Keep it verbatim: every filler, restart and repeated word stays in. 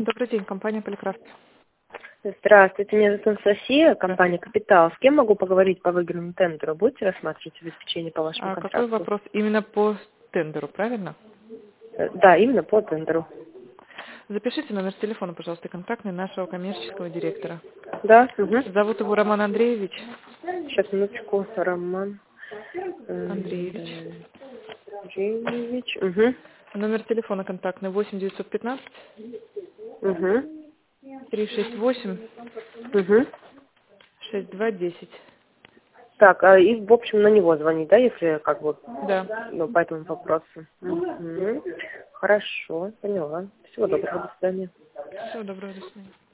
Добрый день, компания Поликрафт. Здравствуйте, меня зовут Анастасия, компания «Капитал». С кем могу поговорить по выигранному тендеру? Будете рассматривать обеспечение по вашему А контракту? какой вопрос? Именно по тендеру, правильно? Э, Да, именно по тендеру. Запишите номер телефона, пожалуйста, контактный нашего коммерческого директора. Да, угу. Зовут его Роман Андреевич. Сейчас, минуточку, Роман Андреевич. Андреевич. Угу. Номер телефона контактный восемь девятьсот пятнадцать Угу. триста шестьдесят восемь Угу. шестьдесят два десять. Так, а и, в общем, на него звонить, да, если как бы, Да. ну, по этому вопросу? Угу. Хорошо, поняла. Всего доброго, до свидания. Всего доброго, до свидания.